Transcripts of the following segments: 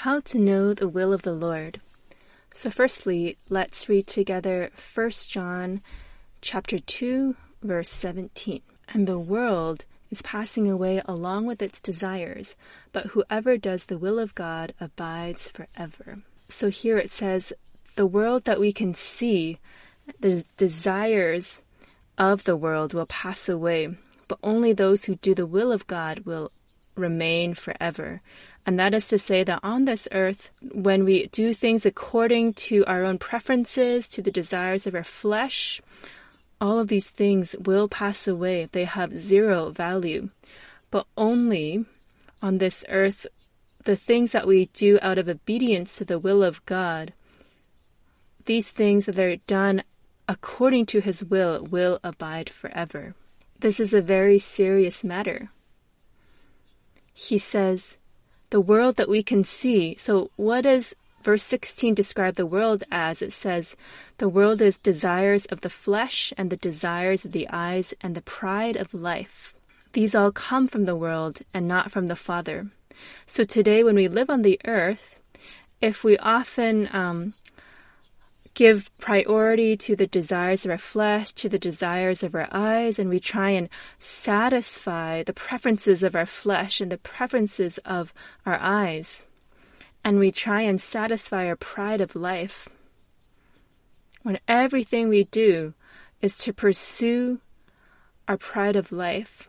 How to know the will of the Lord. So firstly, let's read together 1 John chapter 2, verse 17. And the world is passing away along with its desires, but whoever does the will of God abides forever. So here it says, the world that we can see, the desires of the world will pass away, but only those who do the will of God will remain forever. And that is to say that on this earth, when we do things according to our own preferences, to the desires of our flesh, all of these things will pass away. They have zero value. But only on this earth, the things that we do out of obedience to the will of God, these things that are done according to His will abide forever. This is a very serious matter. He says, the world that we can see. So what does verse 16 describe the world as? It says, the world is desires of the flesh and the desires of the eyes and the pride of life. These all come from the world and not from the Father. So today when we live on the earth, if we often give priority to the desires of our flesh, to the desires of our eyes, and we try and satisfy the preferences of our flesh and the preferences of our eyes, and we try and satisfy our pride of life, when everything we do is to pursue our pride of life,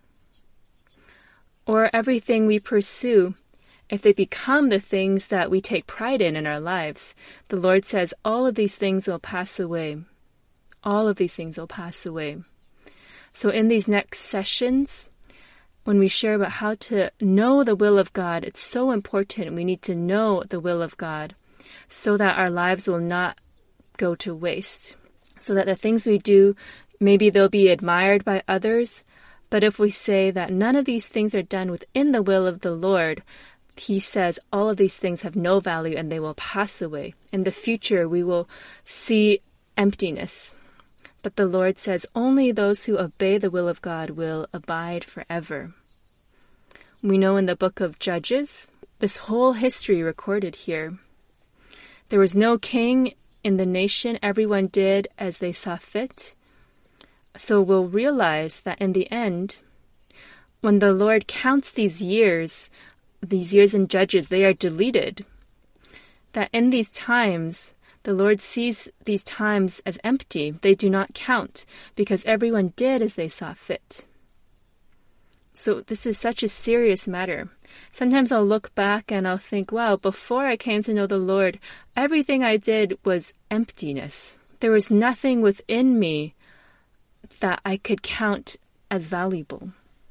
or everything we pursue, if they become the things that we take pride in our lives, the Lord says all of these things will pass away. All of these things will pass away. So in these next sessions, when we share about how to know the will of God, it's so important. We need to know the will of God so that our lives will not go to waste. So that the things we do, maybe they'll be admired by others. But if we say that none of these things are done within the will of the Lord, He says all of these things have no value and they will pass away. In the future, we will see emptiness. But the Lord says only those who obey the will of God will abide forever. We know in the book of Judges, this whole history recorded here. There was no king in the nation. Everyone did as they saw fit. So we'll realize that in the end, when the Lord counts these years in Judges, they are deleted. That in these times, the Lord sees these times as empty. They do not count because everyone did as they saw fit. So this is such a serious matter. Sometimes I'll look back and I'll think, wow, before I came to know the Lord, everything I did was emptiness. There was nothing within me that I could count as valuable.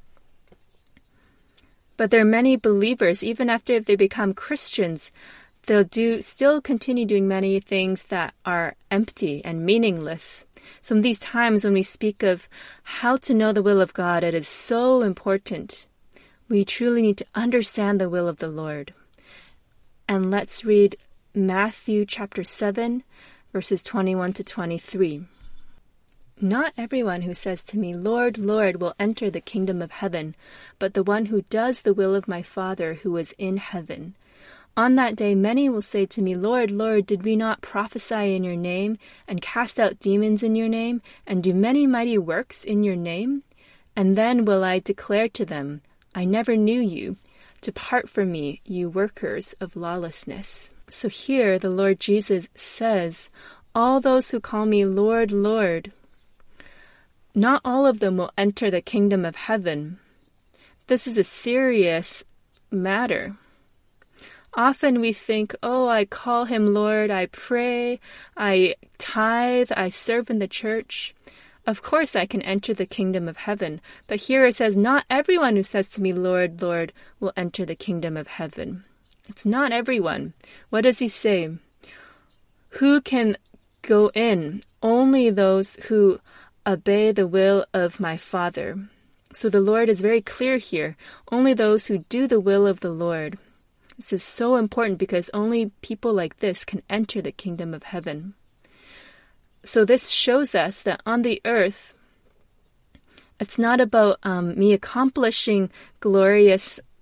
But there are many believers, even after they become Christians, they'll still continue doing many things that are empty and meaningless. So in these times when we speak of how to know the will of God, it is so important. We truly need to understand the will of the Lord. And let's read Matthew chapter 7, verses 21 to 23. Not everyone who says to me, Lord, Lord, will enter the kingdom of heaven, but the one who does the will of my Father who is in heaven. On that day many will say to me, Lord, Lord, did we not prophesy in your name, and cast out demons in your name, and do many mighty works in your name? And then will I declare to them, I never knew you. Depart from me, you workers of lawlessness. So here the Lord Jesus says, all those who call me Lord, Lord, not all of them will enter the kingdom of heaven. This is a serious matter. Often we think, oh, I call him Lord, I pray, I tithe, I serve in the church. Of course I can enter the kingdom of heaven. But here it says, not everyone who says to me, Lord, Lord, will enter the kingdom of heaven. It's not everyone. What does he say? Who can go in? Only those who obey the will of my Father. So the Lord is very clear here. Only those who do the will of the Lord. This is so important because only people like this can enter the kingdom of heaven. So this shows us that on the earth, it's not about me accomplishing glorious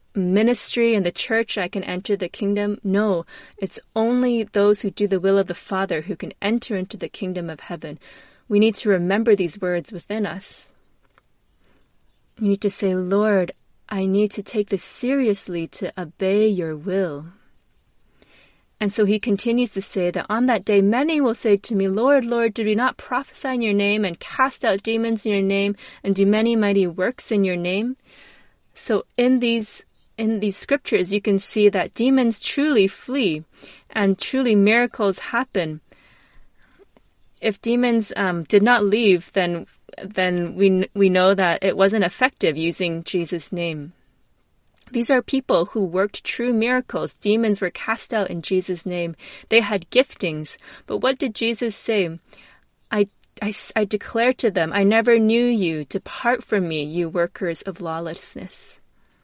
ministry and the church I can enter the kingdom. No, it's only those who do the will of the Father who can enter into the kingdom of heaven. We need to remember these words within us. We need to say, Lord, I need to take this seriously to obey your will. And so he continues to say that on that day, many will say to me, Lord, Lord, did we not prophesy in your name and cast out demons in your name and do many mighty works in your name? So in these scriptures, you can see that demons truly flee and truly miracles happen. If demons did not leave, then we know that it wasn't effective using Jesus' name. These are people who worked true miracles. Demons were cast out in Jesus' name. They had giftings. But what did Jesus say? I declare to them, I never knew you. Depart from me, you workers of lawlessness.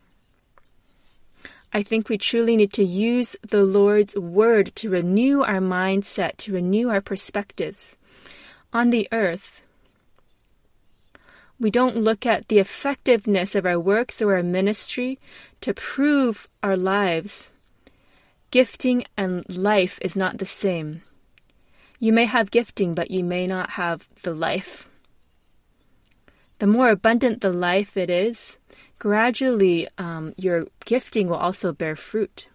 I think we truly need to use the Lord's word to renew our mindset, to renew our perspectives. On the earth, we don't look at the effectiveness of our works or our ministry to prove our lives. Gifting and life is not the same. You may have gifting, but you may not have the life. The more abundant the life it is, gradually your gifting will also bear fruit.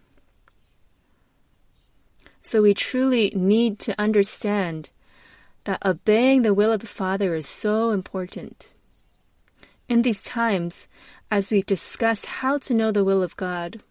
So we truly need to understand that obeying the will of the Father is so important. In these times, as we discuss how to know the will of God,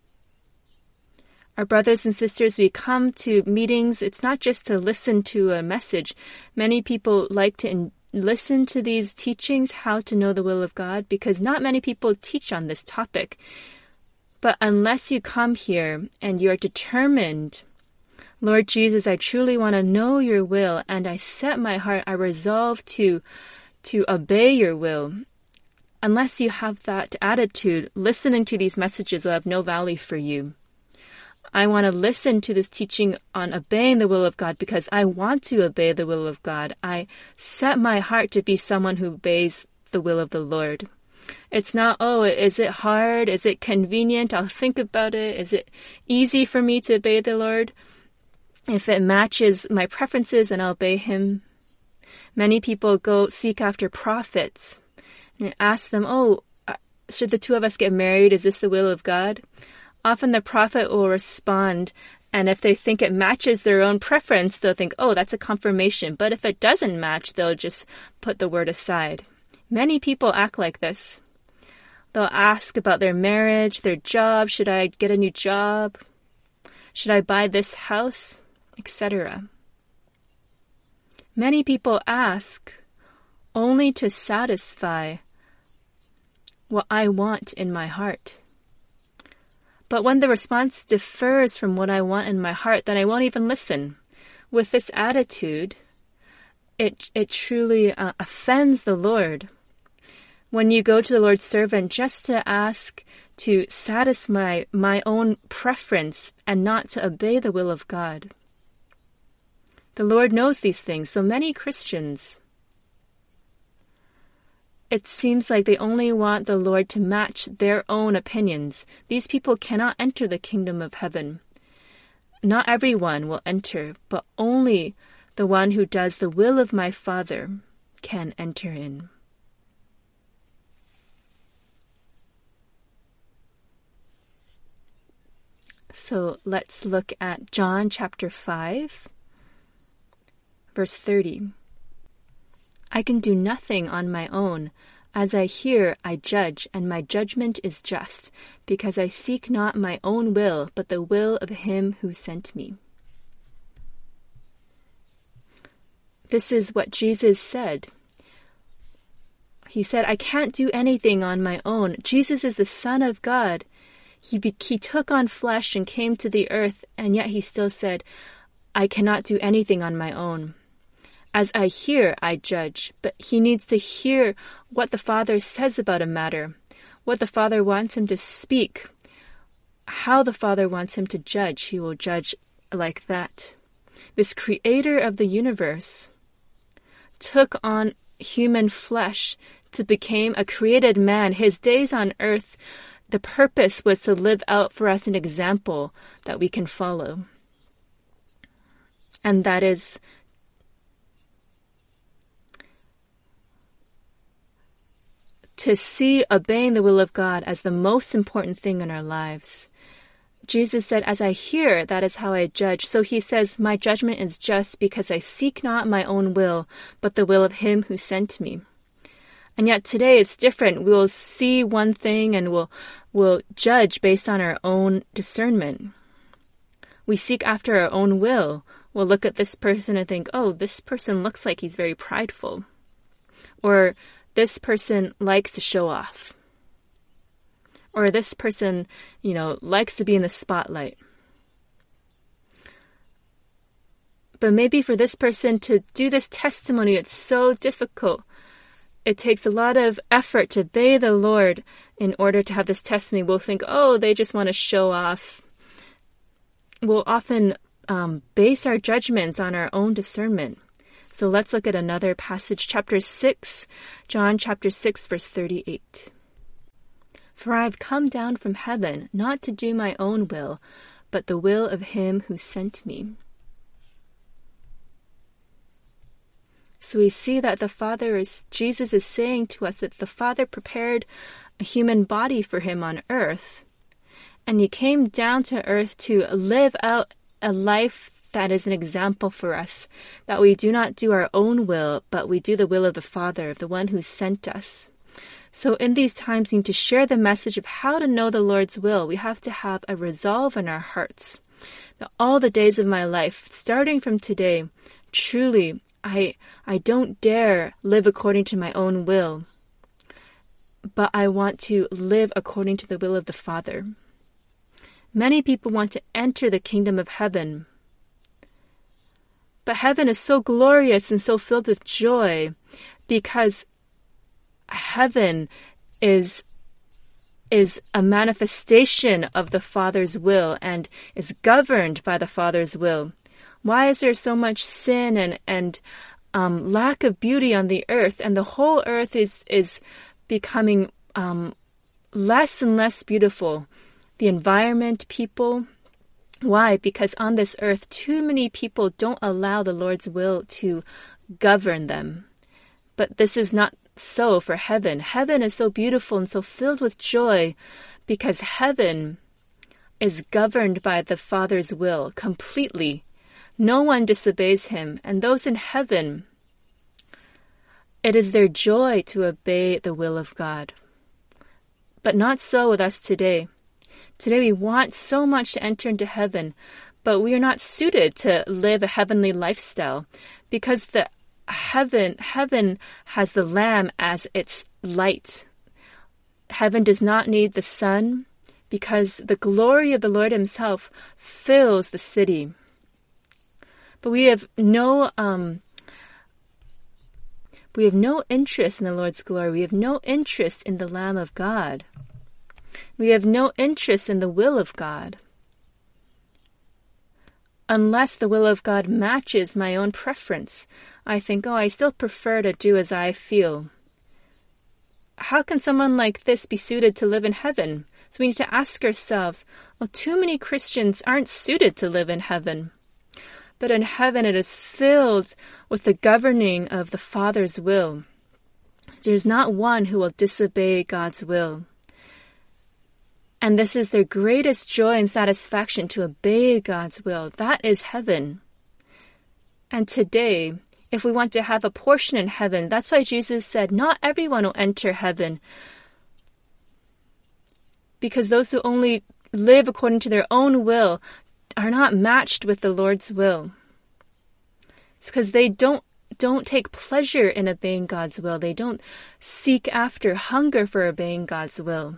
our brothers and sisters, we come to meetings. It's not just to listen to a message. Many people like to listen to these teachings, how to know the will of God, because not many people teach on this topic. But unless you come here and you're determined, Lord Jesus, I truly want to know your will, and I set my heart, I resolve to obey your will. Unless you have that attitude, listening to these messages will have no value for you. I want to listen to this teaching on obeying the will of God because I want to obey the will of God. I set my heart to be someone who obeys the will of the Lord. It's not, is it hard? Is it convenient? I'll think about it. Is it easy for me to obey the Lord? If it matches my preferences, and I'll obey him. Many people go seek after prophets and ask them, should the two of us get married? Is this the will of God? Often the prophet will respond, and if they think it matches their own preference, they'll think, that's a confirmation. But if it doesn't match, they'll just put the word aside. Many people act like this. They'll ask about their marriage, their job. Should I get a new job? Should I buy this house? Etc. Many people ask only to satisfy what I want in my heart. But when the response differs from what I want in my heart, then I won't even listen. With this attitude, it truly offends the Lord. When you go to the Lord's servant just to ask to satisfy my own preference and not to obey the will of God. The Lord knows these things. So many Christians, it seems like they only want the Lord to match their own opinions. These people cannot enter the kingdom of heaven. Not everyone will enter, but only the one who does the will of my Father can enter in. So let's look at John chapter 5, verse 30. I can do nothing on my own. As I hear, I judge, and my judgment is just, because I seek not my own will, but the will of him who sent me. This is what Jesus said. He said, I can't do anything on my own. Jesus is the Son of God. He took on flesh and came to the earth, and yet he still said, I cannot do anything on my own. As I hear, I judge. But he needs to hear what the Father says about a matter, what the Father wants him to speak, how the Father wants him to judge. He will judge like that. This creator of the universe took on human flesh to become a created man. His days on earth the purpose was to live out for us an example that we can follow. And that is to see obeying the will of God as the most important thing in our lives. Jesus said, as I hear, that is how I judge. So he says, my judgment is just because I seek not my own will, but the will of him who sent me. And yet today it's different. We'll see one thing and we'll judge based on our own discernment. We seek after our own will. We'll look at this person and think, oh, this person looks like he's very prideful. Or this person likes to show off. Or this person, likes to be in the spotlight. But maybe for this person to do this testimony, it's so difficult. It takes a lot of effort to obey the Lord in order to have this testimony. We'll think, oh, they just want to show off. We'll often base our judgments on our own discernment. So let's look at another passage, John chapter 6, verse 38. For I have come down from heaven, not to do my own will, but the will of him who sent me. So we see that Jesus is saying to us that the Father prepared a human body for him on earth, and he came down to earth to live out a life that is an example for us, that we do not do our own will, but we do the will of the Father, of the one who sent us. So in these times, we need to share the message of how to know the Lord's will. We have to have a resolve in our hearts that all the days of my life, starting from today, truly, I don't dare live according to my own will, but I want to live according to the will of the Father. Many people want to enter the kingdom of heaven, but heaven is so glorious and so filled with joy because heaven is a manifestation of the Father's will and is governed by the Father's will. Why is there so much sin and lack of beauty on the earth, and the whole earth is becoming less and less beautiful? The environment, people. Why? Because on this earth, too many people don't allow the Lord's will to govern them. But this is not so for heaven. Heaven is so beautiful and so filled with joy because heaven is governed by the Father's will completely. No one disobeys him, and those in heaven, it is their joy to obey the will of God. But not so with us today. Today we want so much to enter into heaven, but we are not suited to live a heavenly lifestyle because the heaven has the Lamb as its light. Heaven does not need the sun because the glory of the Lord himself fills the city. But we have no interest in the Lord's glory. We have no interest in the Lamb of God. We have no interest in the will of God. Unless the will of God matches my own preference, I think, I still prefer to do as I feel. How can someone like this be suited to live in heaven? So we need to ask ourselves, too many Christians aren't suited to live in heaven. But in heaven it is filled with the governing of the Father's will. There's not one who will disobey God's will. And this is their greatest joy and satisfaction, to obey God's will. That is heaven. And today, if we want to have a portion in heaven, that's why Jesus said, not everyone will enter heaven. Because those who only live according to their own will are not matched with the Lord's will. It's because they don't take pleasure in obeying God's will. They don't seek after, hunger for obeying God's will.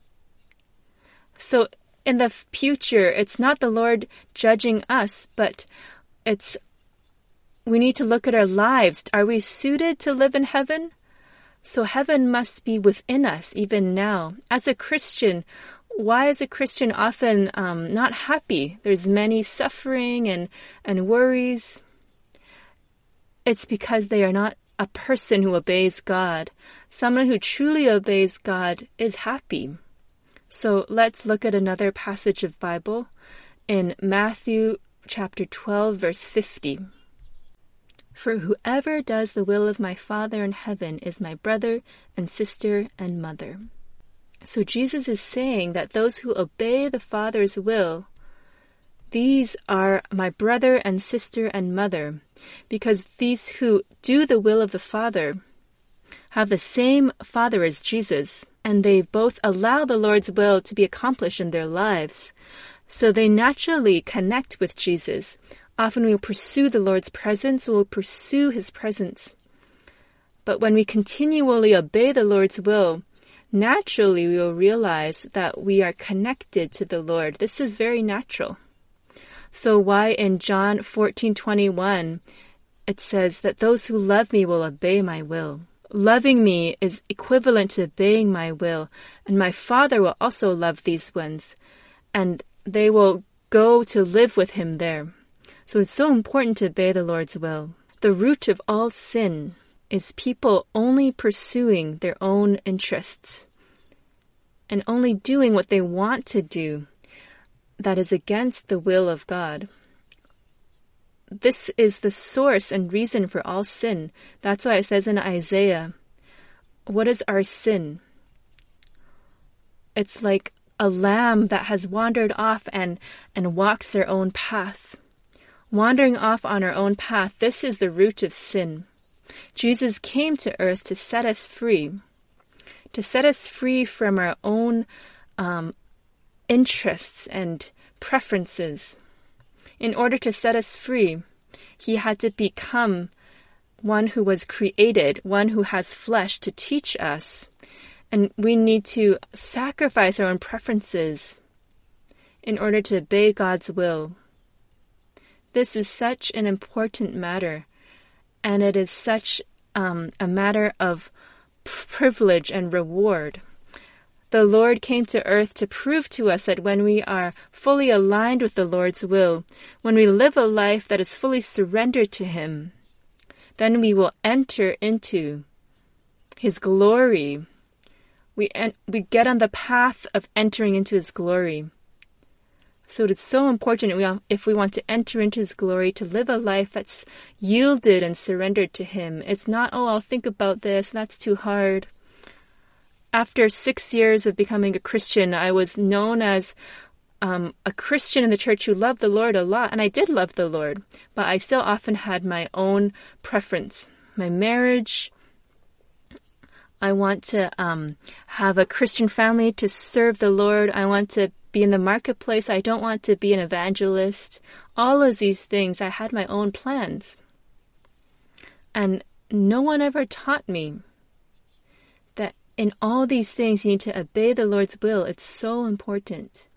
So in the future, it's not the Lord judging us, but we need to look at our lives. Are we suited to live in heaven? So heaven must be within us even now. As a Christian, why is a Christian often not happy? There's many suffering and worries. It's because they are not a person who obeys God. Someone who truly obeys God is happy. So let's look at another passage of Bible in Matthew chapter 12, verse 50. For whoever does the will of my Father in heaven is my brother and sister and mother. So Jesus is saying that those who obey the Father's will, these are my brother and sister and mother, because these who do the will of the Father have the same Father as Jesus, and they both allow the Lord's will to be accomplished in their lives. So they naturally connect with Jesus. Often we'll pursue the Lord's presence, we'll pursue His presence. But when we continually obey the Lord's will, naturally we will realize that we are connected to the Lord. This is very natural. So why in John 14:21 it says that those who love me will obey my will. Loving me is equivalent to obeying my will, and my Father will also love these ones, and they will go to live with Him there. So it's so important to obey the Lord's will. The root of all sin is people only pursuing their own interests and only doing what they want to do that is against the will of God. This is the source and reason for all sin. That's why it says in Isaiah, what is our sin? It's like a lamb that has wandered off and walks their own path. Wandering off on our own path, this is the root of sin. Jesus came to earth to set us free from our own interests and preferences. In order to set us free, He had to become one who was created, one who has flesh to teach us. And we need to sacrifice our own preferences in order to obey God's will. This is such an important matter, and it is such a matter of privilege and reward. The Lord came to earth to prove to us that when we are fully aligned with the Lord's will, when we live a life that is fully surrendered to Him, then we will enter into His glory. We get on the path of entering into His glory. So it's so important if we want to enter into His glory, to live a life that's yielded and surrendered to Him. It's not, I'll think about this, that's too hard. After 6 years of becoming a Christian, I was known as a Christian in the church who loved the Lord a lot, and I did love the Lord, but I still often had my own preference. My marriage, I want to have a Christian family to serve the Lord. I want to be in the marketplace. I don't want to be an evangelist. All of these things, I had my own plans. And no one ever taught me that in all these things you need to obey the Lord's will. It's so important.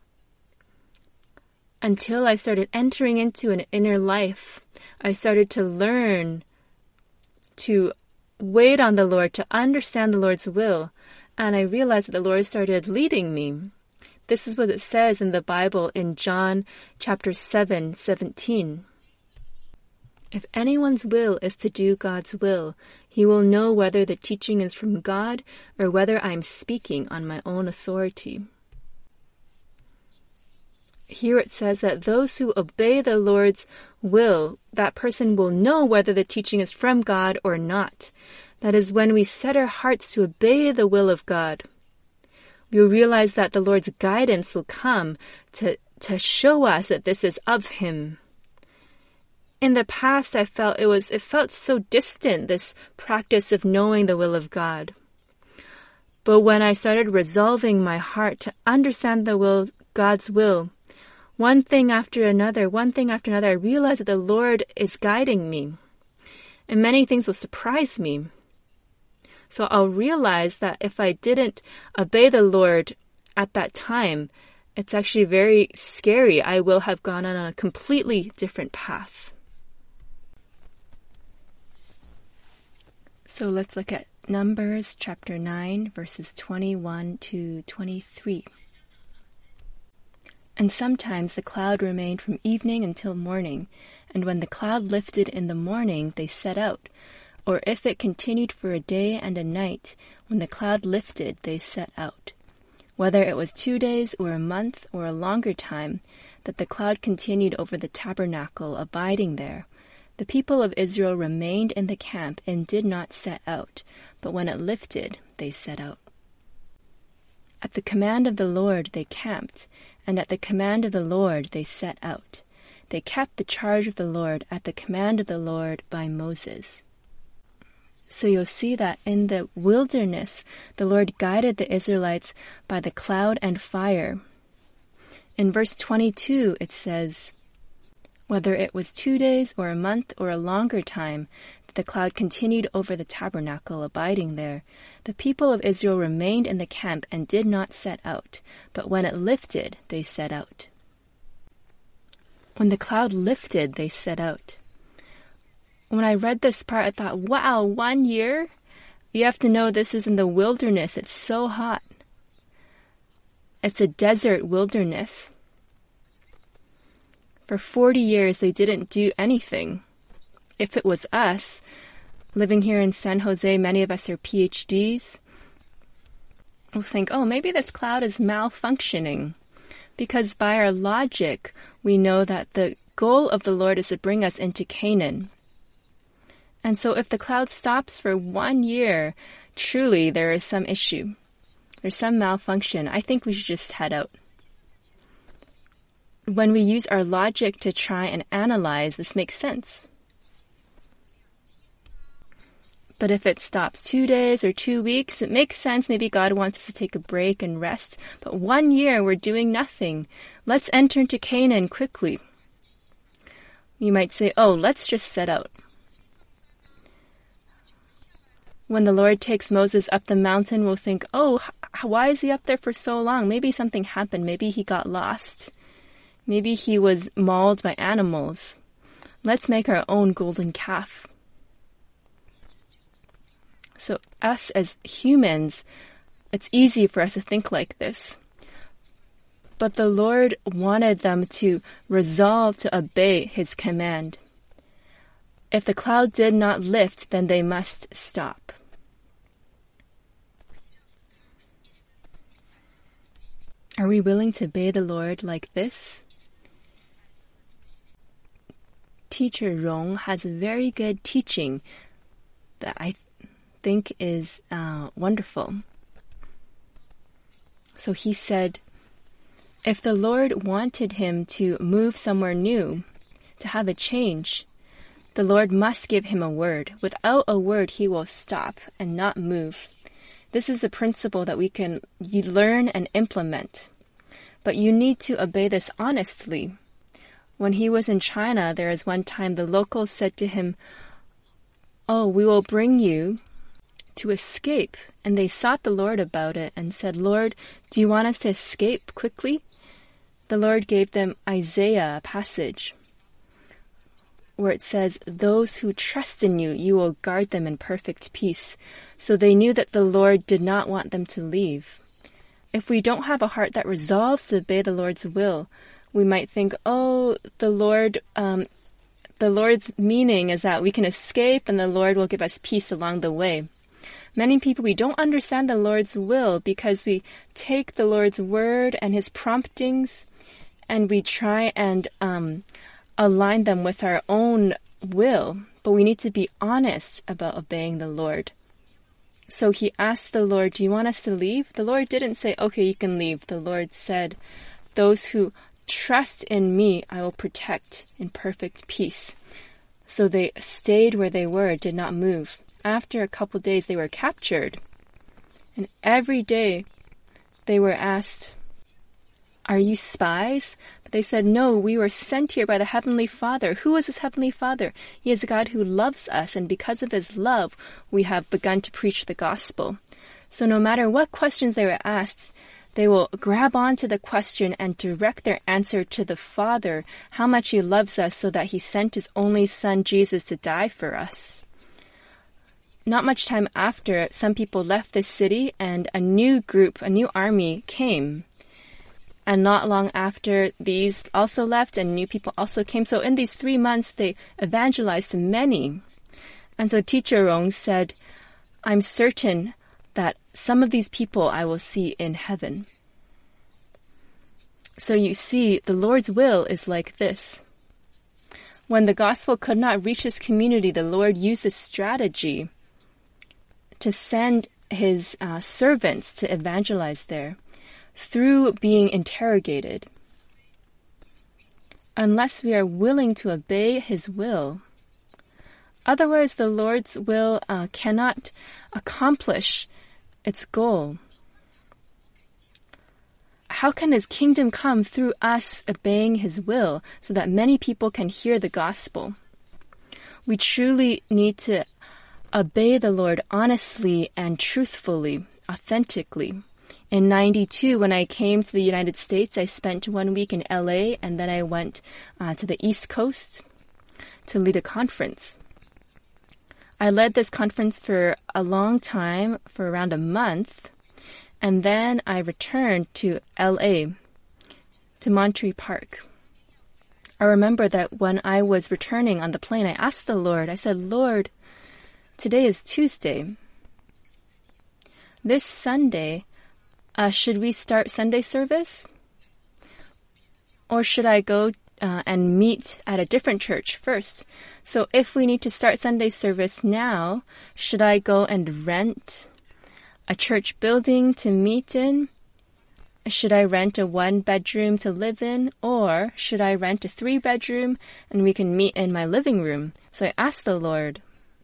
Until I started entering into an inner life, I started to learn to wait on the Lord, to understand the Lord's will, and I realized that the Lord started leading me. This is what it says in the Bible in John chapter 7:17. If anyone's will is to do God's will, he will know whether the teaching is from God or whether I am speaking on my own authority. Here it says that those who obey the Lord's will, that person will know whether the teaching is from God or not. That is, when we set our hearts to obey the will of God, we will realize that the Lord's guidance will come to show us that this is of Him. In the past, it felt so distant, this practice of knowing the will of God. But when I started resolving my heart to understand God's will, one thing after another, I realized that the Lord is guiding me. And many things will surprise me. So I'll realize that if I didn't obey the Lord at that time, it's actually very scary. I will have gone on a completely different path. So let's look at Numbers chapter 9, verses 21 to 23. And sometimes the cloud remained from evening until morning, and when the cloud lifted in the morning, they set out. Or if it continued for a day and a night, when the cloud lifted, they set out. whether it was 2 days or a month or a longer time, that the cloud continued over the tabernacle, abiding there. The people of Israel remained in the camp and did not set out, but when it lifted, they set out. At the command of the Lord they camped, and at the command of the Lord they set out. They kept the charge of the Lord at the command of the Lord by Moses. So you'll see that in the wilderness, the Lord guided the Israelites by the cloud and fire. In verse 22, it says, whether it was 2 days or a month or a longer time, the cloud continued over the tabernacle, abiding there. The people of Israel remained in the camp and did not set out, but when it lifted, they set out. When the cloud lifted, they set out. When I read this part, I thought, wow, 1 year? You have to know this is in the wilderness. It's so hot. It's a desert wilderness. For 40 years, they didn't do anything. If it was us, living here in San Jose, many of us are PhDs, we'll think, oh, maybe this cloud is malfunctioning. Because by our logic, we know that the goal of the Lord is to bring us into Canaan. And so if the cloud stops for 1 year, truly there is some issue. There's some malfunction. I think we should just head out. When we use our logic to try and analyze, this makes sense. But if it stops 2 days or 2 weeks, it makes sense. Maybe God wants us to take a break and rest. But 1 year, we're doing nothing. Let's enter into Canaan quickly. You might say, oh, let's just set out. When the Lord takes Moses up the mountain, we'll think, oh, why is he up there for so long? Maybe something happened. Maybe he got lost. Maybe he was mauled by animals. Let's make our own golden calf. So us as humans, it's easy for us to think like this. But the Lord wanted them to resolve to obey his command. If the cloud did not lift, then they must stop. Are we willing to obey the Lord like this? Teacher Rong has a very good teaching that I think is wonderful. So he said, if the Lord wanted him to move somewhere new, to have a change, the Lord must give him a word. Without a word, he will stop and not move. This is a principle that we can learn and implement. But you need to obey this honestly. When he was in China, there was one time the locals said to him, oh, we will bring you to escape. And they sought the Lord about it and said, Lord, do you want us to escape quickly? The Lord gave them Isaiah, a passage where it says, those who trust in you, you will guard them in perfect peace. So they knew that the Lord did not want them to leave. If we don't have a heart that resolves to obey the Lord's will, we might think, oh, the Lord's meaning is that we can escape and the Lord will give us peace along the way. Many people, we don't understand the Lord's will because we take the Lord's word and his promptings and we try and align them with our own will. But we need to be honest about obeying the Lord. So he asked the Lord, do you want us to leave? The Lord didn't say, okay, you can leave. The Lord said, those who trust in me, I will protect in perfect peace. So they stayed where they were, did not move. After a couple days, they were captured. And every day they were asked, are you spies? But they said, no, we were sent here by the Heavenly Father. Who is this Heavenly Father? He is a God who loves us, and because of his love, we have begun to preach the gospel. So no matter what questions they were asked, they will grab onto the question and direct their answer to the Father, how much he loves us so that he sent his only son, Jesus, to die for us. Not much time after, some people left the city and a new army came. And not long after, these also left and new people also came. So in these 3 months, they evangelized many. And so Teacher Rong said, I'm certain that some of these people I will see in heaven. So you see, the Lord's will is like this. When the gospel could not reach this community, the Lord used a strategy to send his servants to evangelize there through being interrogated. Unless we are willing to obey his will, otherwise the Lord's will cannot accomplish its goal. How can his kingdom come through us obeying his will so that many people can hear the gospel? We truly need to obey the Lord honestly and truthfully, authentically. In 92, when I came to the United States, I spent 1 week in LA, and then I went to the East Coast to lead a conference. I led this conference for a long time, for around a month, and then I returned to LA, to Monterey Park. I remember that when I was returning on the plane, I asked the Lord, I said, Lord, today is Tuesday. This Sunday, should we start Sunday service? Or should I go and meet at a different church first? So if we need to start Sunday service now, should I go and rent a church building to meet in? Should I rent a 1-bedroom to live in? Or should I rent a 3-bedroom and we can meet in my living room? So I asked the Lord.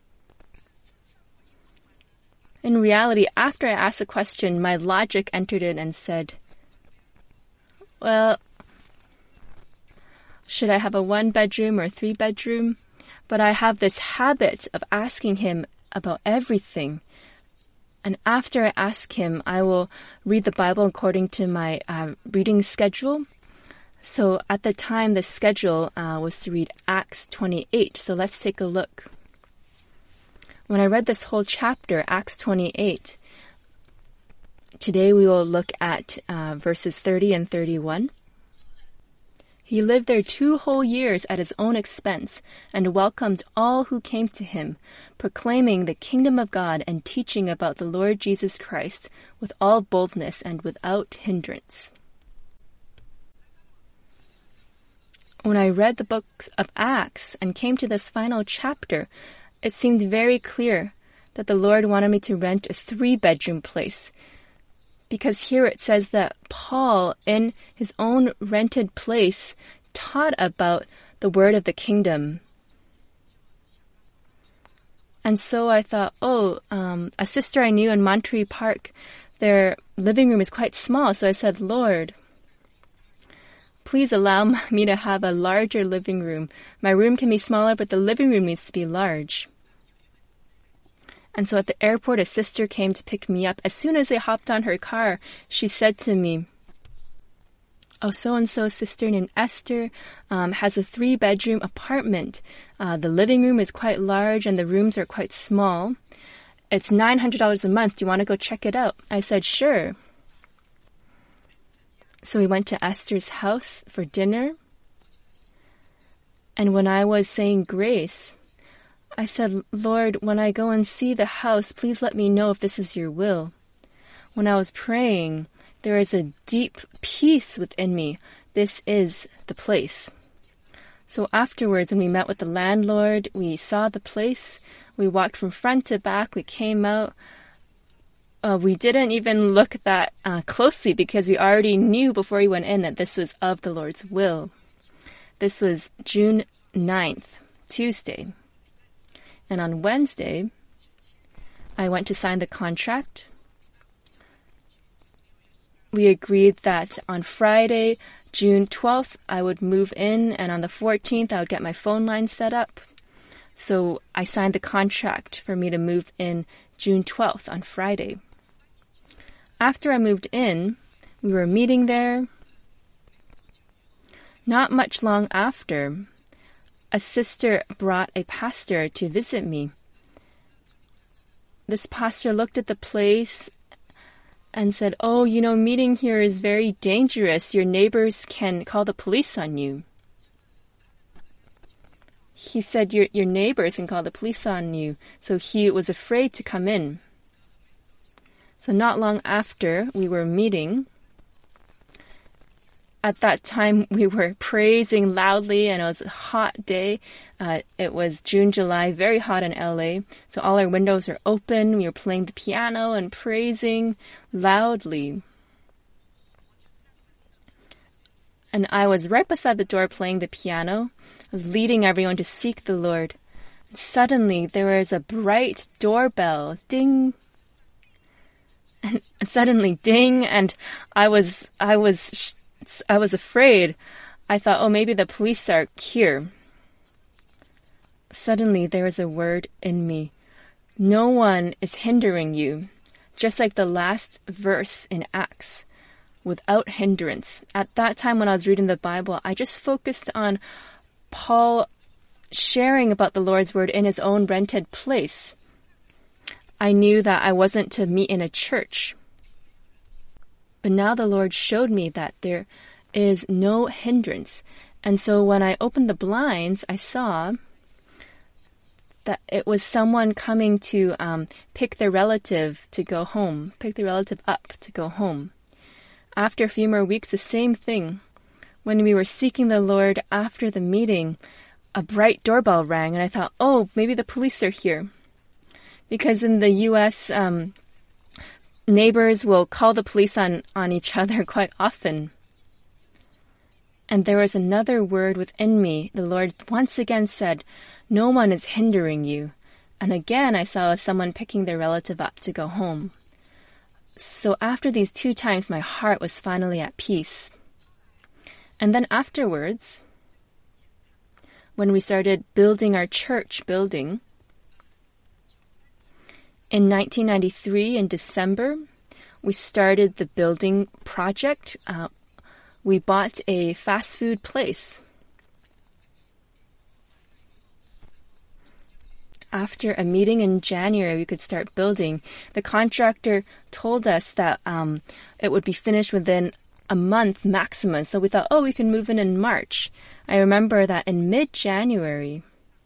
In reality, after I asked the question, my logic entered in and said, well, should I have a 1-bedroom or a 3-bedroom? But I have this habit of asking him about everything. And after I ask him, I will read the Bible according to my reading schedule. So at the time, the schedule was to read Acts 28. So let's take a look. When I read this whole chapter, Acts 28, today we will look at verses 30 and 31. He lived there 2 whole years at his own expense and welcomed all who came to him, proclaiming the kingdom of God and teaching about the Lord Jesus Christ with all boldness and without hindrance. When I read the books of Acts and came to this final chapter, it seemed very clear that the Lord wanted me to rent a 3-bedroom place. Because here it says that Paul, in his own rented place, taught about the word of the kingdom. And so I thought, a sister I knew in Monterey Park, their living room is quite small. So I said, Lord, please allow me to have a larger living room. My room can be smaller, but the living room needs to be large. And so at the airport, a sister came to pick me up. As soon as I hopped on her car, she said to me, so-and-so sister named Esther has a 3-bedroom apartment. The living room is quite large and the rooms are quite small. It's $900 a month. Do you want to go check it out? I said, sure. So we went to Esther's house for dinner. And when I was saying grace, I said, Lord, when I go and see the house, please let me know if this is your will. When I was praying, there is a deep peace within me. This is the place. So afterwards, when we met with the landlord, we saw the place. We walked from front to back. We came out. We didn't even look that closely because we already knew before we went in that this was of the Lord's will. This was June 9th, Tuesday. And on Wednesday, I went to sign the contract. We agreed that on Friday, June 12th, I would move in, and on the 14th, I would get my phone line set up. So I signed the contract for me to move in June 12th on Friday. After I moved in, we were meeting there. Not much long after, a sister brought a pastor to visit me. This pastor looked at the place and said, meeting here is very dangerous. Your neighbors can call the police on you. He said, your neighbors can call the police on you. So he was afraid to come in. So not long after we were meeting, At that time, we were praising loudly, and it was a hot day. It was June, July, very hot in LA. So all our windows are open. We were playing the piano and praising loudly. And I was right beside the door playing the piano. I was leading everyone to seek the Lord. And suddenly, there was a bright doorbell. Ding! And suddenly, ding! And I was afraid. I thought, oh, maybe the police are here. Suddenly, there was a word in me. No one is hindering you. Just like the last verse in Acts, without hindrance. At that time when I was reading the Bible, I just focused on Paul sharing about the Lord's word in his own rented place. I knew that I wasn't to meet in a church. But now the Lord showed me that there is no hindrance. And so when I opened the blinds, I saw that it was someone coming to pick their relative to go home, pick the relative up to go home. After a few more weeks, the same thing. When we were seeking the Lord after the meeting, a bright doorbell rang, and I thought, oh, maybe the police are here. Because in the U.S., neighbors will call the police on each other quite often. And there was another word within me. The Lord once again said, no one is hindering you. And again, I saw someone picking their relative up to go home. So after these 2 times, my heart was finally at peace. And then afterwards, when we started building our church building, in 1993, in December, we started the building project. We bought a fast food place. After a meeting in January, we could start building. The contractor told us that it would be finished within a month maximum. So we thought, oh, we can move in March. I remember that in mid-January,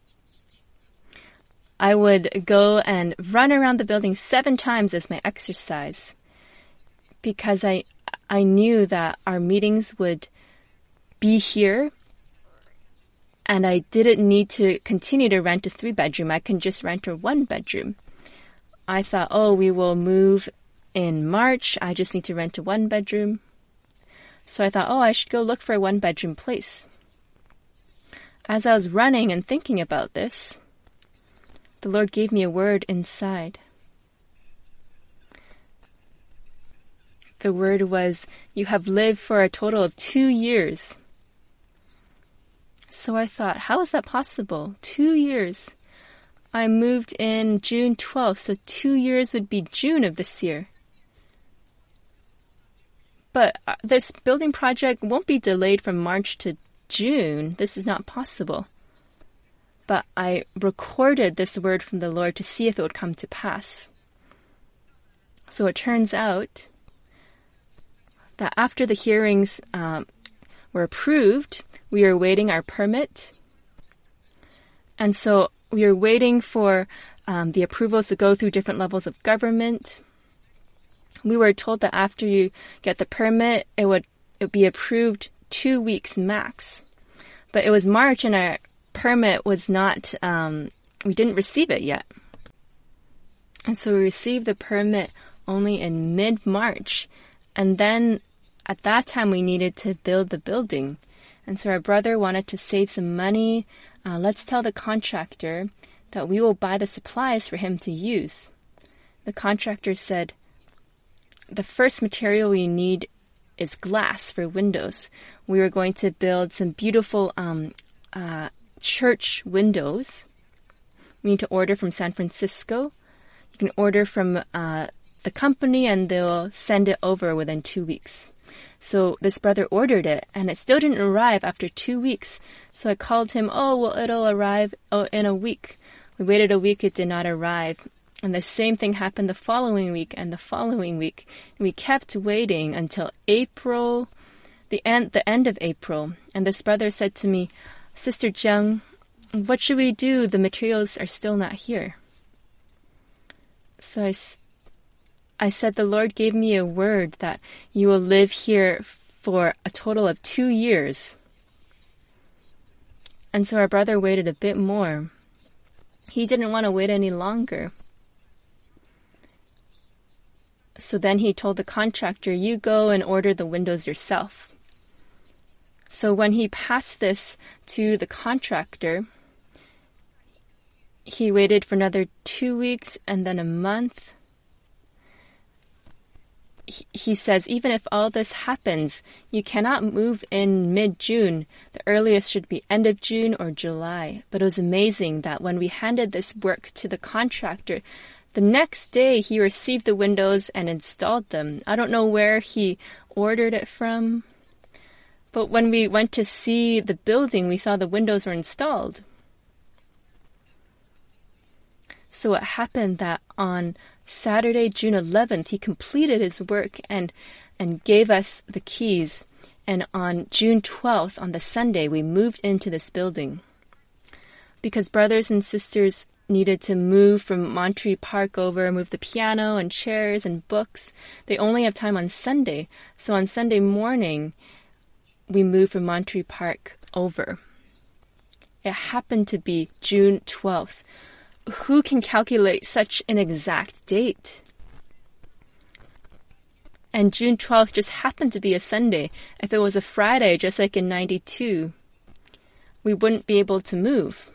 I would go and run around the building 7 times as my exercise because I knew that our meetings would be here. And I didn't need to continue to rent a 3-bedroom. I can just rent a 1-bedroom. I thought, oh, we will move in March. I just need to rent a 1-bedroom. So I thought, oh, I should go look for a 1-bedroom place. As I was running and thinking about this, the Lord gave me a word inside. The word was, you have lived for a total of 2 years. So I thought, how is that possible? 2 years. I moved in June 12th, so 2 years would be June of this year. But this building project won't be delayed from March to June. This is not possible. But I recorded this word from the Lord to see if it would come to pass. So it turns out that after the hearings were approved, we were awaiting our permit. And so we were waiting for the approvals to go through different levels of government. We were told that after you get the permit, it would be approved 2 weeks max. But it was March and our permit was not, we didn't receive it yet. And so we received the permit only in mid-March. And then at that time, we needed to build the building. And so our brother wanted to save some money. Let's tell the contractor that we will buy the supplies for him to use. The contractor said, the first material we need is glass for windows. We were going to build some beautiful church windows. We need to order from San Francisco. You can order from the company and they'll send it over within 2 weeks. So this brother ordered it, and it still didn't arrive after 2 weeks. So I called him, oh, well, it'll arrive in a week. We waited a week, it did not arrive. And the same thing happened the following week and the following week. And we kept waiting until April, the end of April. And this brother said to me, Sister Jiang, what should we do? The materials are still not here. So I said, the Lord gave me a word that you will live here for a total of 2 years. And so our brother waited a bit more. He didn't want to wait any longer. So then he told the contractor, you go and order the windows yourself. So when he passed this to the contractor, he waited for another 2 weeks and then a month. He says, even if all this happens, you cannot move in mid-June. The earliest should be end of June or July. But it was amazing that when we handed this work to the contractor, the next day he received the windows and installed them. I don't know where he ordered it from, but when we went to see the building, we saw the windows were installed. So it happened that on Saturday, June 11th, he completed his work and gave us the keys. And on June 12th, on the Sunday, we moved into this building. Because brothers and sisters needed to move from Monterey Park over, move the piano and chairs and books. They only have time on Sunday. So on Sunday morning, we moved from Monterey Park over. It happened to be June 12th. Who can calculate such an exact date? And June 12th just happened to be a Sunday. If it was a Friday, just like in 92, we wouldn't be able to move.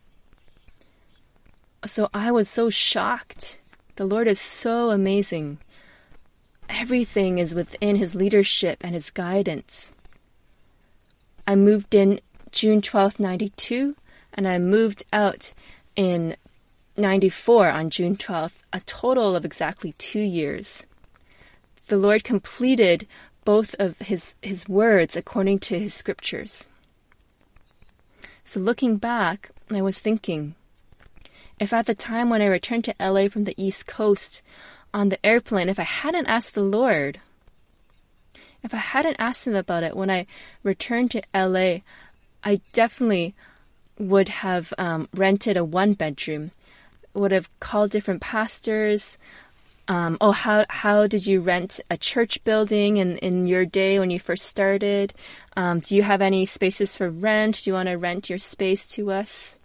So I was so shocked. The Lord is so amazing. Everything is within His leadership and His guidance. I moved in June 12th, 92, and I moved out in 94 on June 12th, a total of exactly 2 years. The Lord completed both of His words according to His scriptures. So looking back, I was thinking, if at the time when I returned to LA from the East Coast on the airplane, if I hadn't asked the Lord, if I hadn't asked Him about it when I returned to LA, I definitely would have rented a 1-bedroom. Would have called different pastors. How did you rent a church building in your day when you first started? Do you have any spaces for rent? Do you want to rent your space to us?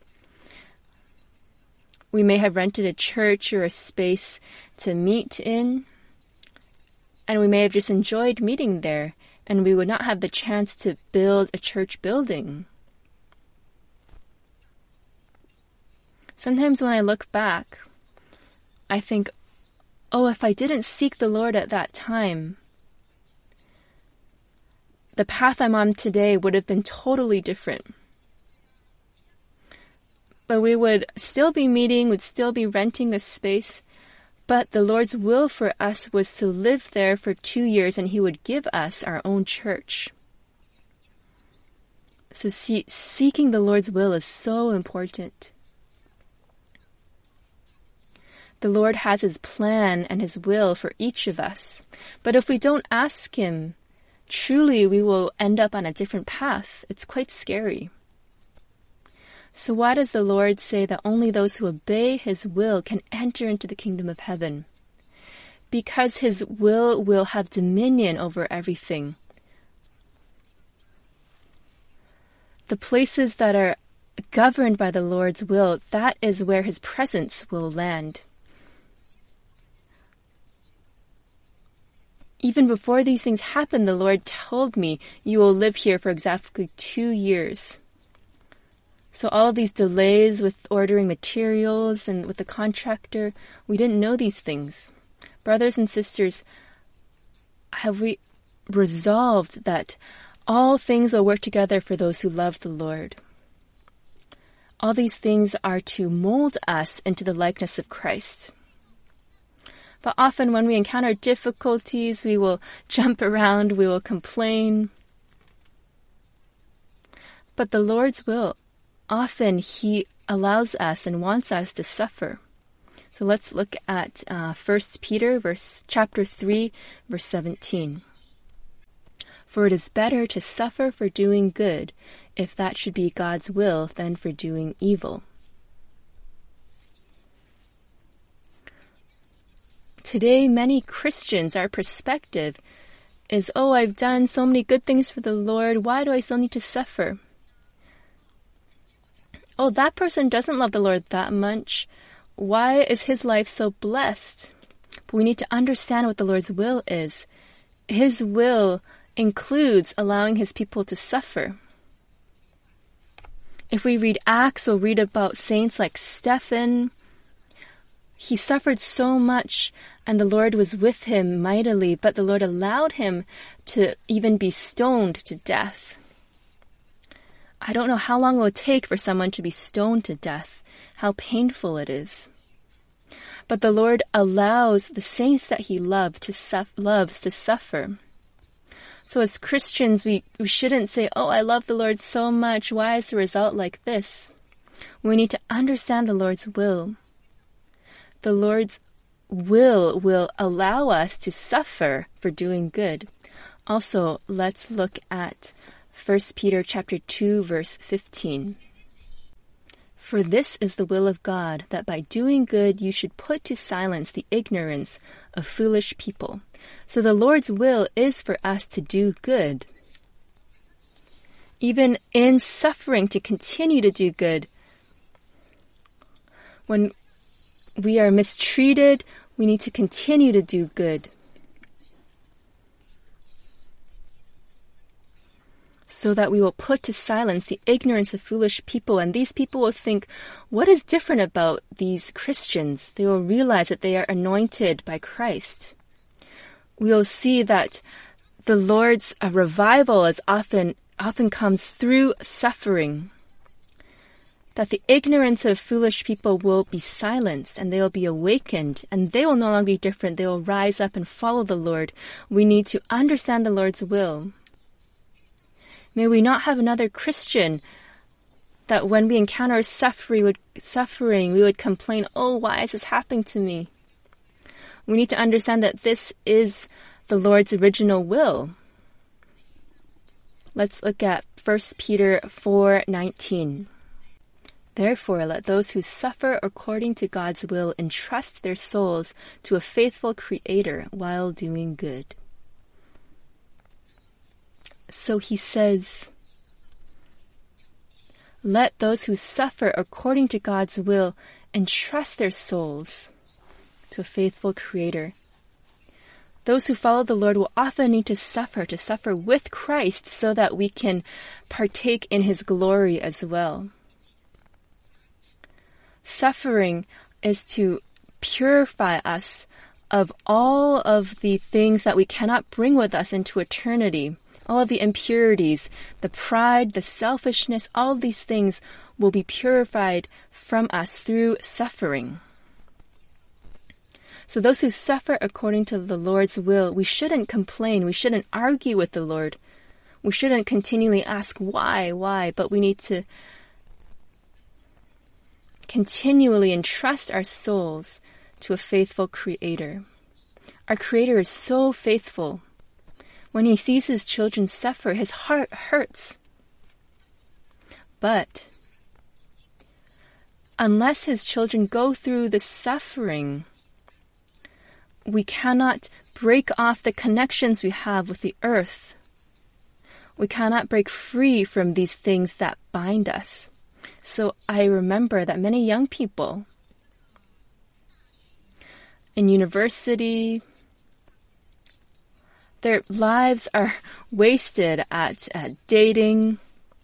We may have rented a church or a space to meet in, and we may have just enjoyed meeting there, and we would not have the chance to build a church building. Sometimes when I look back, I think, oh, if I didn't seek the Lord at that time, the path I'm on today would have been totally different. But we would still be meeting, would still be renting a space, but the Lord's will for us was to live there for 2 years, and He would give us our own church. So seeking the Lord's will is so important. The Lord has His plan and His will for each of us. But if we don't ask Him, truly we will end up on a different path. It's quite scary. So why does the Lord say that only those who obey His will can enter into the kingdom of heaven? Because His will have dominion over everything. The places that are governed by the Lord's will, that is where His presence will land. Even before these things happened, the Lord told me, you will live here for exactly 2 years. So all of these delays with ordering materials and with the contractor, we didn't know these things. Brothers and sisters, have we resolved that all things will work together for those who love the Lord? All these things are to mold us into the likeness of Christ. But often when we encounter difficulties, we will jump around, we will complain. But the Lord's will, often He allows us and wants us to suffer. So let's look at 1 Peter chapter 3, verse 17. For it is better to suffer for doing good, if that should be God's will, than for doing evil. Today, many Christians, our perspective is, oh, I've done so many good things for the Lord. Why do I still need to suffer? Oh, that person doesn't love the Lord that much. Why is his life so blessed? But we need to understand what the Lord's will is. His will includes allowing his people to suffer. If we read Acts or read about saints like Stephen, he suffered so much and the Lord was with him mightily, but the Lord allowed him to even be stoned to death. I don't know how long it will take for someone to be stoned to death, how painful it is. But the Lord allows the saints that he loves to suffer. So as Christians, we shouldn't say, oh, I love the Lord so much. Why is the result like this? We need to understand the Lord's will. The Lord's will allow us to suffer for doing good. Also, let's look at 1 Peter chapter 2, verse 15. For this is the will of God, that by doing good you should put to silence the ignorance of foolish people. So the Lord's will is for us to do good. Even in suffering, to continue to do good. When we are mistreated, we need to continue to do good. So that we will put to silence the ignorance of foolish people. And these people will think, what is different about these Christians? They will realize that they are anointed by Christ. We will see that the Lord's revival is often comes through suffering. That the ignorance of foolish people will be silenced and they will be awakened and they will no longer be different. They will rise up and follow the Lord. We need to understand the Lord's will. May we not have another Christian that when we encounter suffering, we would complain, oh, why is this happening to me? We need to understand that this is the Lord's original will. Let's look at 1 Peter 4:19. Therefore, let those who suffer according to God's will entrust their souls to a faithful Creator while doing good. So he says, let those who suffer according to God's will entrust their souls to a faithful Creator. Those who follow the Lord will often need to suffer with Christ so that we can partake in His glory as well. Suffering is to purify us of all of the things that we cannot bring with us into eternity. All of the impurities, the pride, the selfishness, all of these things will be purified from us through suffering. So those who suffer according to the Lord's will, we shouldn't complain. We shouldn't argue with the Lord. We shouldn't continually ask why, but we need to continually entrust our souls to a faithful Creator. Our Creator is so faithful. When He sees His children suffer, His heart hurts. But unless His children go through the suffering, we cannot break off the connections we have with the earth. We cannot break free from these things that bind us. So I remember that many young people in university, their lives are wasted at dating.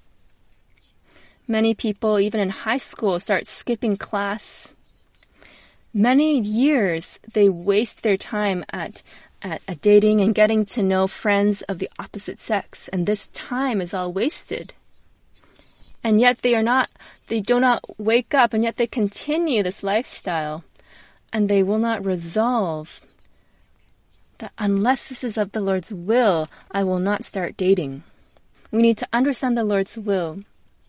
Many people, even in high school, start skipping class. Many years they waste their time at dating and getting to know friends of the opposite sex. And this time is all wasted. And yet they do not wake up, and yet they continue this lifestyle. And they will not resolve that unless this is of the Lord's will, I will not start dating. We need to understand the Lord's will.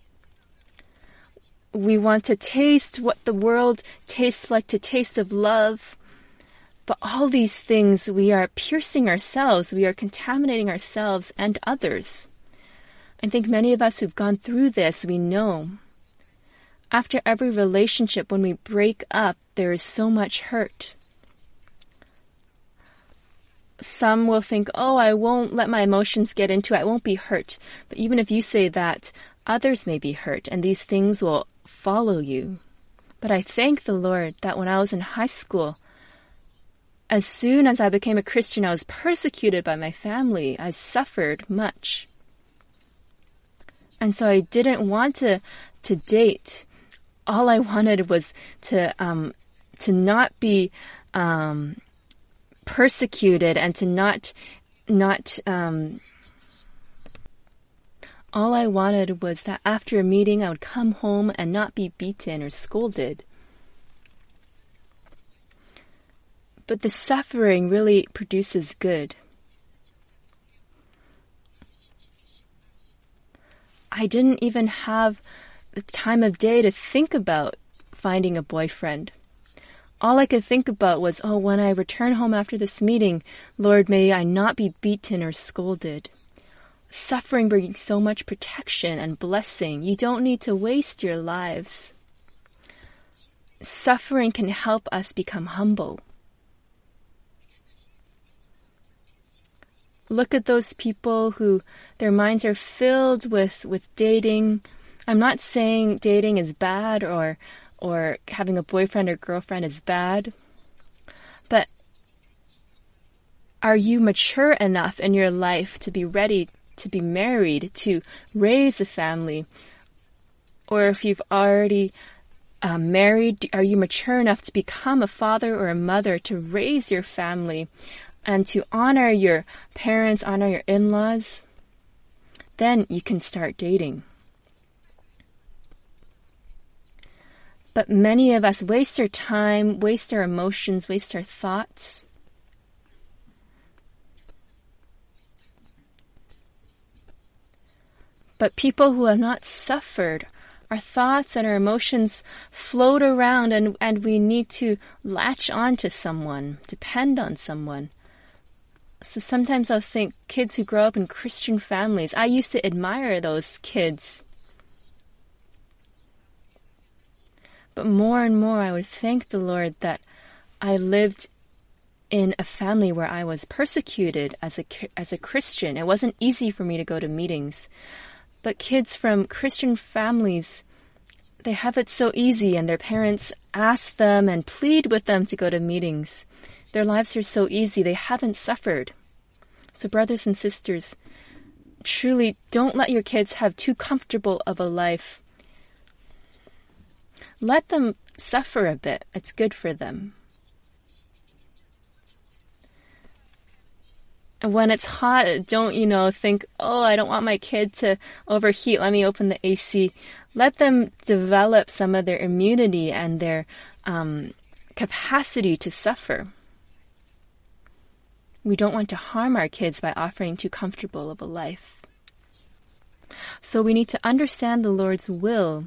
We want to taste what the world tastes like, to taste of love. But all these things, we are piercing ourselves. We are contaminating ourselves and others. I think many of us who've gone through this, we know. After every relationship, when we break up, there is so much hurt. some will think, oh, I won't let my emotions get into it. I won't be hurt. But even if you say that, others may be hurt, and these things will follow you. But I thank the Lord that when I was in high school, as soon as I became a Christian, I was persecuted by my family. I suffered much. And so I didn't want to date. All I wanted was to not be persecuted and to not all I wanted was that after a meeting I would come home and not be beaten or scolded. But the suffering really produces good. I didn't even have the time of day to think about finding a boyfriend. All I could think about was, oh, when I return home after this meeting, Lord, may I not be beaten or scolded. Suffering brings so much protection and blessing. You don't need to waste your lives. Suffering can help us become humble. Look at those people who their minds are filled with dating. I'm not saying dating is bad or having a boyfriend or girlfriend is bad. But are you mature enough in your life to be ready to be married, to raise a family? Or if you've already married, are you mature enough to become a father or a mother to raise your family and to honor your parents, honor your in-laws? Then you can start dating. But many of us waste our time, waste our emotions, waste our thoughts. But people who have not suffered, our thoughts and our emotions float around, and we need to latch on to someone, depend on someone. So sometimes I'll think kids who grow up in Christian families, I used to admire those kids. But more and more I would thank the Lord that I lived in a family where I was persecuted as a Christian. It wasn't easy for me to go to meetings. But kids from Christian families, they have it so easy, and their parents ask them and plead with them to go to meetings. Their lives are so easy. They haven't suffered. So brothers and sisters, truly don't let your kids have too comfortable of a life. Let them suffer a bit. It's good for them. And when it's hot, don't, think, oh, I don't want my kid to overheat. Let me open the AC. Let them develop some of their immunity and their capacity to suffer. We don't want to harm our kids by offering too comfortable of a life. So we need to understand the Lord's will.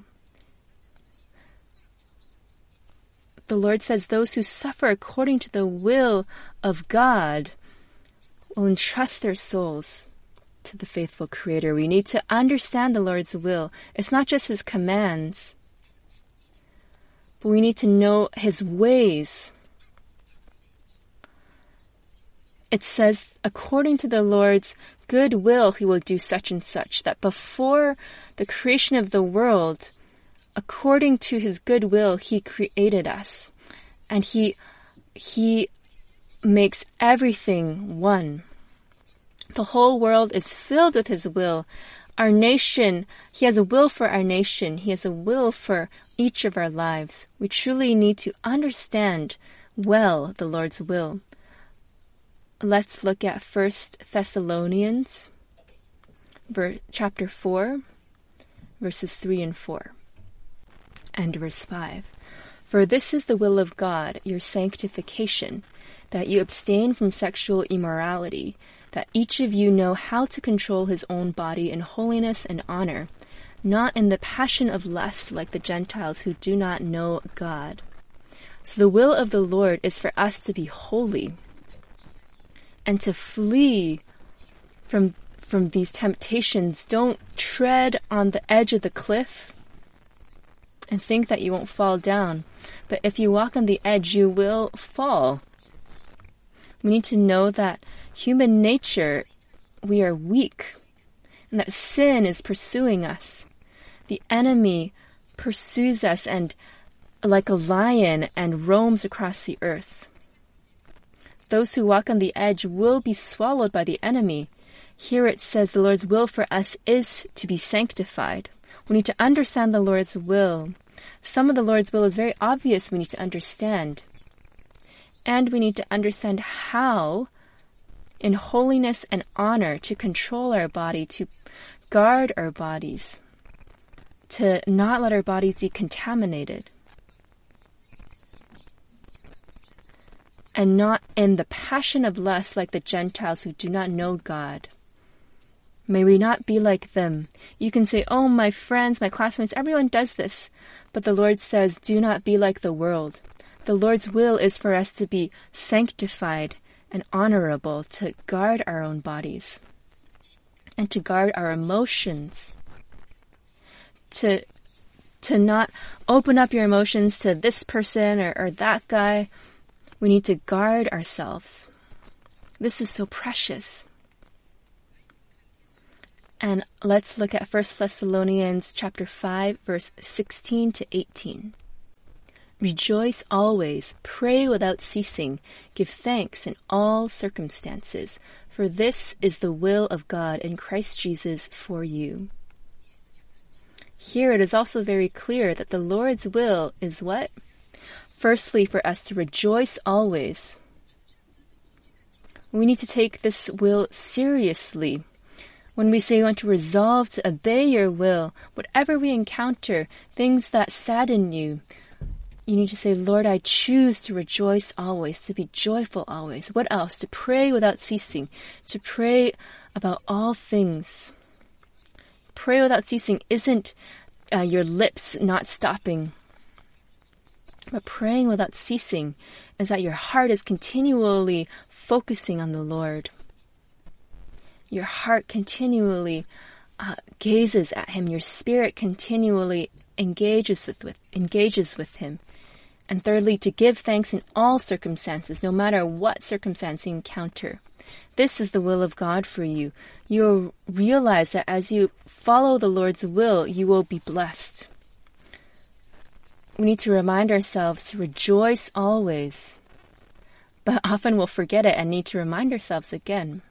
The Lord says those who suffer according to the will of God will entrust their souls to the faithful Creator. We need to understand the Lord's will. It's not just His commands, but we need to know His ways. It says, according to the Lord's good will, He will do such and such, that before the creation of the world, according to His good will, He created us. And He makes everything one. The whole world is filled with His will. Our nation, He has a will for our nation. He has a will for each of our lives. We truly need to understand well the Lord's will. Let's look at 1 Thessalonians chapter 4, verses 3 and 4, and verse 5. For this is the will of God, your sanctification, that you abstain from sexual immorality, that each of you know how to control his own body in holiness and honor, not in the passion of lust like the Gentiles who do not know God. So the will of the Lord is for us to be holy and to flee from these temptations. Don't tread on the edge of the cliff and think that you won't fall down. But if you walk on the edge, you will fall. We need to know that human nature, we are weak, and that sin is pursuing us. The enemy pursues us and like a lion and roams across the earth. Those who walk on the edge will be swallowed by the enemy. Here it says the Lord's will for us is to be sanctified. We need to understand the Lord's will. Some of the Lord's will is very obvious we need to understand. And we need to understand how, in holiness and honor, to control our body, to guard our bodies, to not let our bodies be contaminated, and not in the passion of lust like the Gentiles who do not know God. May we not be like them. You can say, oh, my friends, my classmates, everyone does this. But the Lord says, do not be like the world. The Lord's will is for us to be sanctified and honorable, to guard our own bodies and to guard our emotions, to not open up your emotions to this person or that guy. We need to guard ourselves. This is so precious. And let's look at 1 Thessalonians chapter 5, verse 16 to 18. Rejoice always, pray without ceasing, give thanks in all circumstances, for this is the will of God in Christ Jesus for you. Here it is also very clear that the Lord's will is what? Firstly, for us to rejoice always. We need to take this will seriously. When we say we want to resolve to obey your will, whatever we encounter, things that sadden you, you need to say, Lord, I choose to rejoice always, to be joyful always. What else? To pray without ceasing, to pray about all things. Pray without ceasing isn't your lips not stopping. But praying without ceasing is that your heart is continually focusing on the Lord. Your heart continually gazes at Him. Your spirit continually engages with Him. And thirdly, to give thanks in all circumstances, no matter what circumstance you encounter. This is the will of God for you. You'll realize that as you follow the Lord's will, you will be blessed. We need to remind ourselves to rejoice always. But often we'll forget it and need to remind ourselves again.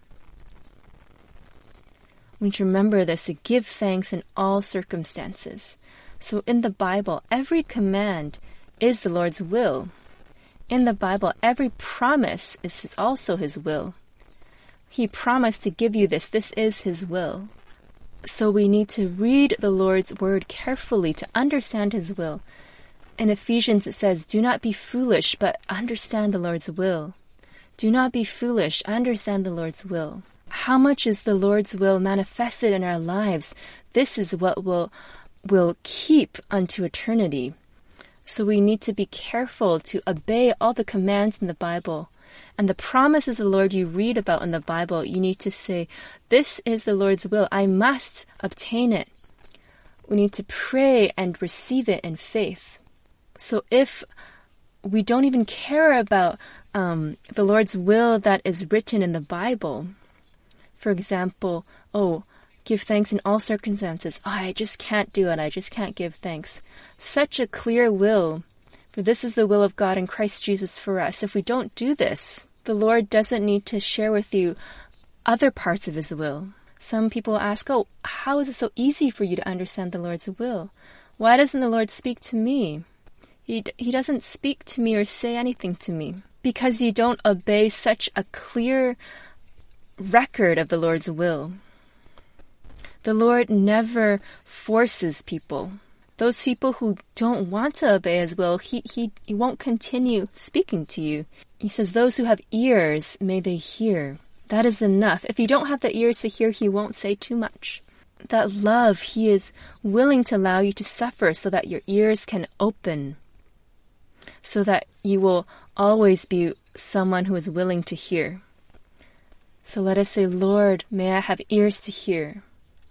We need to remember this, to give thanks in all circumstances. So in the Bible, every command is the Lord's will. In the Bible, every promise is also His will. He promised to give you this. This is His will. So we need to read the Lord's word carefully to understand His will. In Ephesians it says, do not be foolish, but understand the Lord's will. Do not be foolish, understand the Lord's will. How much is the Lord's will manifested in our lives? This is what will keep unto eternity. So we need to be careful to obey all the commands in the Bible. And the promises of the Lord you read about in the Bible, you need to say, this is the Lord's will. I must obtain it. We need to pray and receive it in faith. So if we don't even care about the Lord's will that is written in the Bible, for example, give thanks in all circumstances. I just can't do it. I just can't give thanks. Such a clear will, for this is the will of God in Christ Jesus for us. If we don't do this, the Lord doesn't need to share with you other parts of His will. Some people ask, how is it so easy for you to understand the Lord's will? Why doesn't the Lord speak to me? He doesn't speak to me or say anything to me. Because you don't obey such a clear record of the Lord's will. The Lord never forces people. Those people who don't want to obey His will, He won't continue speaking to you. He says, those who have ears, may they hear. That is enough. If you don't have the ears to hear, He won't say too much. That love, He is willing to allow you to suffer so that your ears can open, so that you will always be someone who is willing to hear. So let us say, Lord, may I have ears to hear.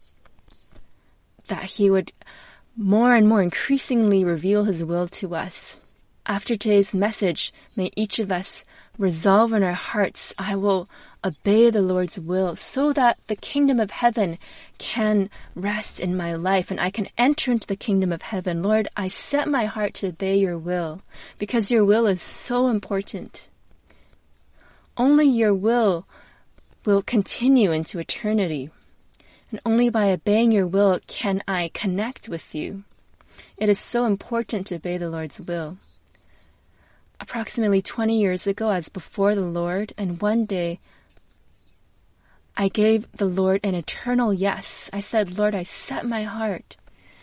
That He would more and more increasingly reveal His will to us. After today's message, may each of us resolve in our hearts, I will obey the Lord's will so that the kingdom of heaven can rest in my life and I can enter into the kingdom of heaven. Lord, I set my heart to obey your will because your will is so important. Only your will continue into eternity. And only by obeying your will can I connect with you. It is so important to obey the Lord's will. Approximately 20 years ago, I was before the Lord, and one day I gave the Lord an eternal yes. I said, Lord, I set my heart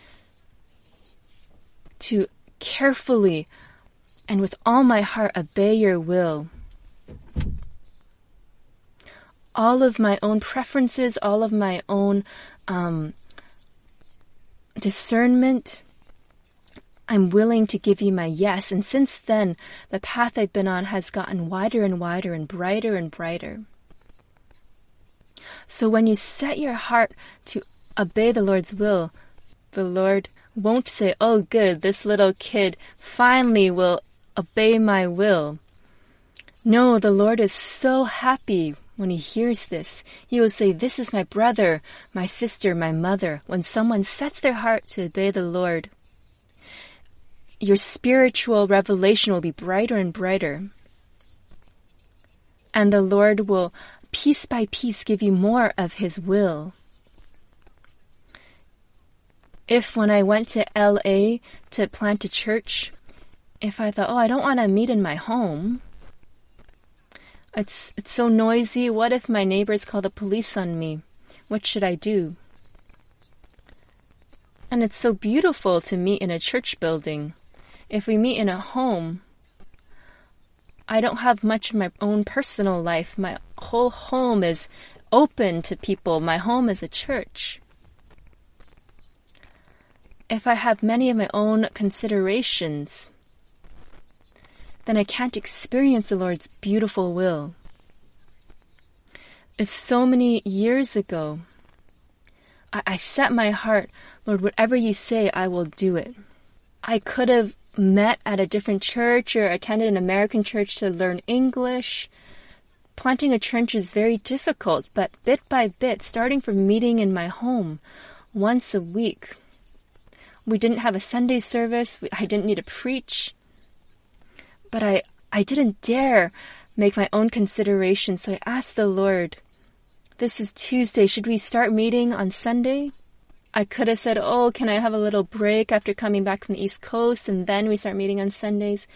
to carefully and with all my heart obey your will. All of my own preferences, all of my own discernment, I'm willing to give you my yes. And since then, the path I've been on has gotten wider and wider and brighter and brighter. So when you set your heart to obey the Lord's will, the Lord won't say, oh good, this little kid finally will obey my will. No, the Lord is so happy when he hears this. He will say, this is my brother, my sister, my mother. When someone sets their heart to obey the Lord, your spiritual revelation will be brighter and brighter. And the Lord will, piece by piece, give you more of his will. If when I went to LA to plant a church, if I thought, I don't want to meet in my home, it's so noisy. What if my neighbors call the police on me? What should I do? And it's so beautiful to meet in a church building. If we meet in a home, I don't have much of my own personal life. My whole home is open to people. My home is a church. If I have many of my own considerations, then I can't experience the Lord's beautiful will. If so many years ago, I set my heart, Lord, whatever you say, I will do it. I could have met at a different church or attended an American church to learn English. Planting a church is very difficult, but bit by bit, starting from meeting in my home once a week. We didn't have a Sunday service. I didn't need to preach. But I didn't dare make my own consideration, so I asked the Lord, this is Tuesday, should we start meeting on Sunday? I could have said, can I have a little break after coming back from the East Coast, and then we start meeting on Sundays?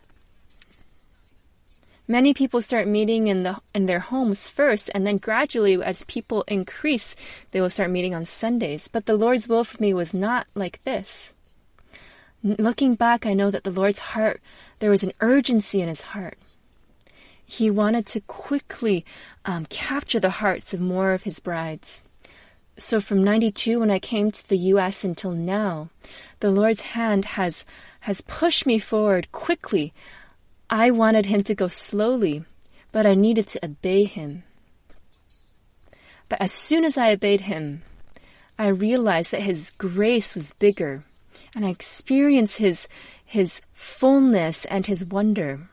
Many people start meeting in their homes first, and then gradually, as people increase, they will start meeting on Sundays. But the Lord's will for me was not like this. Looking back, I know that the Lord's heart, there was an urgency in his heart. He wanted to quickly capture the hearts of more of his brides. So from 92, when I came to the U.S. until now, the Lord's hand has pushed me forward quickly. I wanted him to go slowly, but I needed to obey him. But as soon as I obeyed him, I realized that his grace was bigger, and I experienced his fullness and his wonder.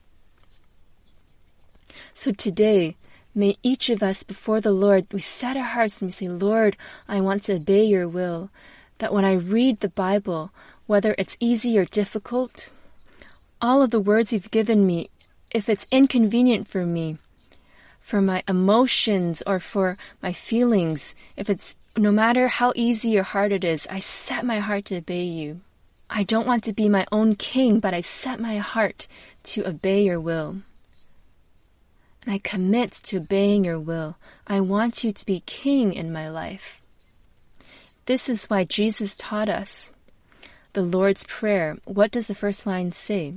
So today, may each of us before the Lord, we set our hearts and we say, Lord, I want to obey your will. That when I read the Bible, whether it's easy or difficult, all of the words you've given me, if it's inconvenient for me, for my emotions or for my feelings, if it's no matter how easy or hard it is, I set my heart to obey you. I don't want to be my own king, but I set my heart to obey your will. And I commit to obeying your will. I want you to be king in my life. This is why Jesus taught us the Lord's Prayer. What does the first line say?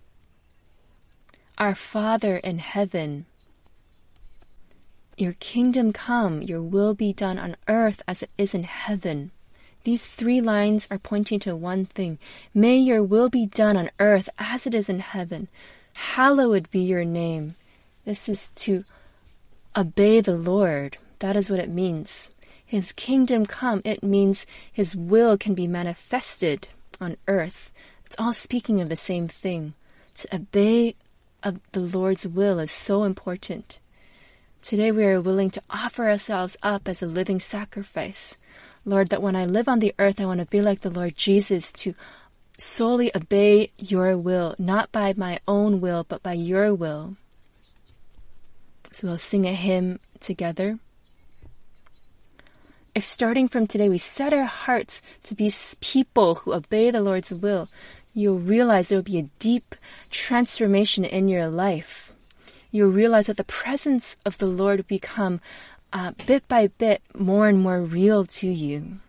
Our Father in heaven, your kingdom come, your will be done on earth as it is in heaven. These 3 lines are pointing to one thing. May your will be done on earth as it is in heaven. Hallowed be your name. This is to obey the Lord. That is what it means. His kingdom come. It means his will can be manifested on earth. It's all speaking of the same thing. To obey of the Lord's will is so important. Today we are willing to offer ourselves up as a living sacrifice. Lord, that when I live on the earth, I want to be like the Lord Jesus, to solely obey your will, not by my own will, but by your will. So we'll sing a hymn together. If starting from today we set our hearts to be people who obey the Lord's will, you'll realize there will be a deep transformation in your life. You'll realize that the presence of the Lord will become bit by bit more and more real to you.